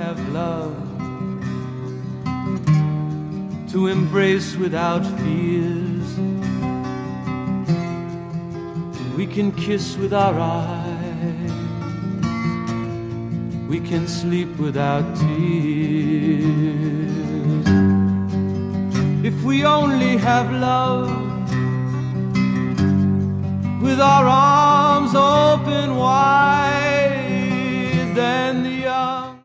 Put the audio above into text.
have love to embrace without fears, we can kiss with our eyes, we can sleep without tears. If we only have love, with our arms open wide,